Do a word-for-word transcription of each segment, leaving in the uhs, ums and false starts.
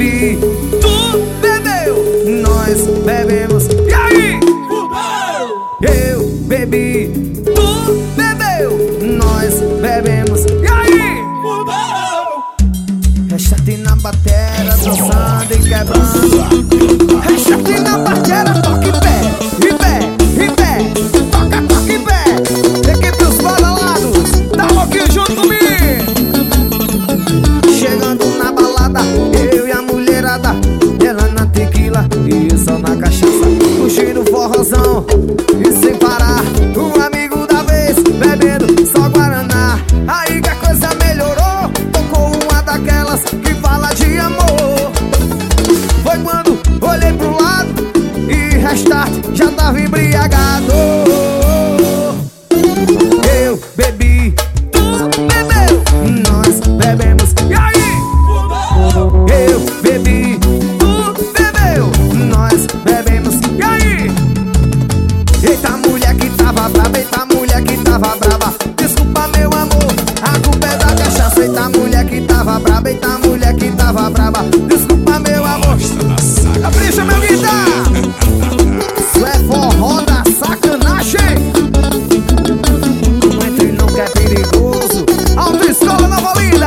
bebi, tu bebeu, nós bebemos. E aí? Eu bebi, tu bebeu, nós bebemos. E aí? Rechate na batera, dançando e quebrando. Rechate na batera, toca em pé, em pé, em pé. Toca, toca em pé. Equipe os badalados, dá um pouquinho junto comigo. Chegando na balada, eu e a mulherada, ela na tequila e eu só na cachaça. Curtindo forrozão e sem parar. Um amigo da vez, bebendo só guaraná. Aí que a coisa melhorou, tocou uma daquelas que fala de amor. Foi quando olhei pro lado e restart, já tava embriagado. Eu bebi, tu bebeu, nós bebemos. E aí? Eu bebi, tu bebeu, nós bebemos. E aí? Eita mulher que tava brava, eita mulher que tava brava. Desculpa meu amor, a culpa é da cachaça. Eita mulher que tava brava, eita mulher que tava brava. Desculpa meu amor. Capricha meu guitarra. Isso é forró da sacanagem. Não entre não que é perigoso. Autoescola Nova Olinda.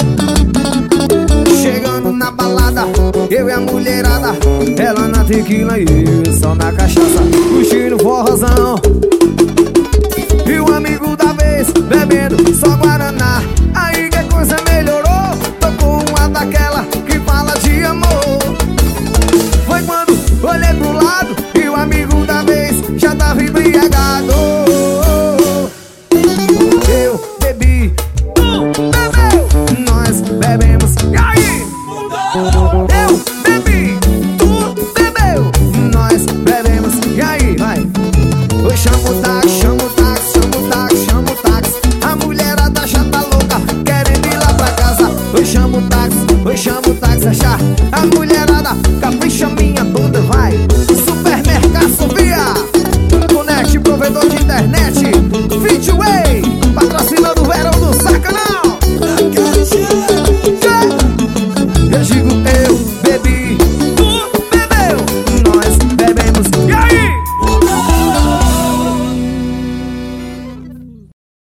Chegando na balada, eu e a mulherada, ela na tequila e eu só na cachaça. Curtindo forrozão e o amigo da vez, bebendo só guaraná. Aí que a coisa melhorou, tocou uma daquela que fala de amor. Foi quando olhei pro lado e o amigo da vez já tava embriagado. Eu bebi, tu bebeu, nós bebemos. E aí? Eu bebi, tu bebeu, nós bebemos. E aí, vai. Oi, chama o táxi, chama o táxi, chama o táxi, chama o táxi. A mulherada já tá louca, querendo ir lá pra casa. Oi, chama o táxi, oi, chama o táxi, achar. A mulher